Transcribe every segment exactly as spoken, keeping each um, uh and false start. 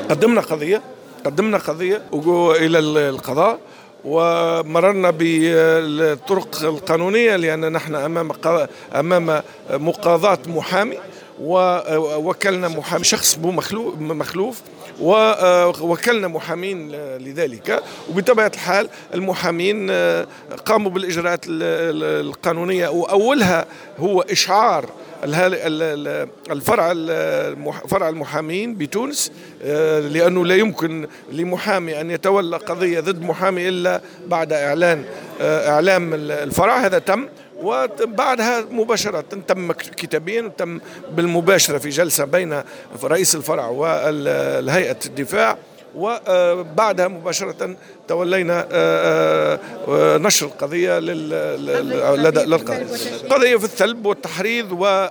قدمنا قضية قدمنا قضية إلى القضاء، ومررنا بالطرق القانونية لأن نحن أمام أمام مقاضاة محامي، ووكلنا محامي شخص مخلوف ووكلنا محامين لذلك. وبطبيعة الحال المحامين قاموا بالإجراءات القانونية، وأولها هو إشعار الفرع فرع المحامين بتونس، لأنه لا يمكن لمحامي أن يتولى قضية ضد محامي إلا بعد إعلان إعلام الفرع. هذا تم، وبعدها مباشرة تم كتابيا وتم بالمباشرة في جلسة بين رئيس الفرع والهيئة الدفاع، وبعدها مباشرة تولينا نشر القضية للقضاء. قضية في الثلب والتحريض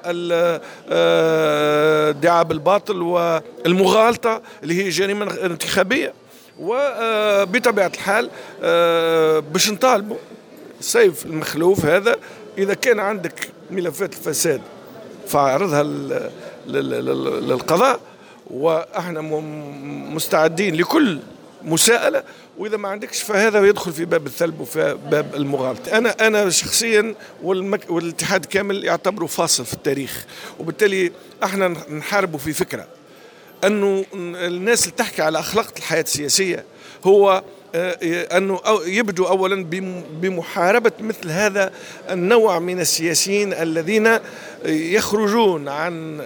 والادعاء بالباطل والمغالطة اللي هي جريمة انتخابية. وبطبيعة الحال باش نطالبوا سيف المخلوف هذا، إذا كان عندك ملفات الفساد فاعرضها للقضاء، وإحنا مستعدين لكل مساءلة، وإذا ما عندكش فهذا يدخل في باب الثلب وفي باب المغالطة. أنا أنا شخصيا والمك... والاتحاد كامل يعتبروا فاصل في التاريخ، وبالتالي إحنا نحاربوا في فكرة أنه الناس اللي تحكي على أخلاق الحياة السياسية هو أنه يبدو أولا بمحاربة مثل هذا النوع من السياسيين الذين يخرجون عن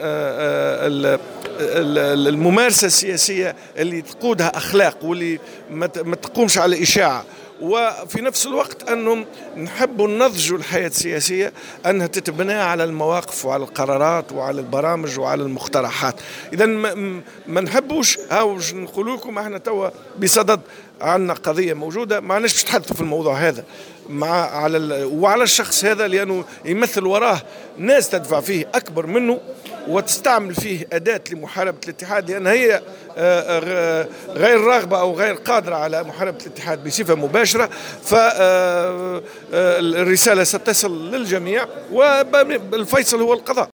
الممارسة السياسية اللي تقودها أخلاق واللي ما تقومش على إشاعة، وفي نفس الوقت أنهم نحبوا ننضجوا الحياة السياسية أنها تتبنى على المواقف وعلى القرارات وعلى البرامج وعلى المقترحات. إذا ما نحبوش هاوش نقول لكم احنا توا بصدد عندنا قضية موجودة، ما عندناش باش نتحدثوا في الموضوع هذا مع على وعلى الشخص هذا، لأنه يمثل وراه ناس تدفع فيه أكبر منه وتستعمل فيه أداة لمحاربة الاتحاد، لأن هي غير راغبة أو غير قادرة على محاربة الاتحاد بصفة مباشرة. فالرسالة ستصل للجميع، والفيصل هو القضاء.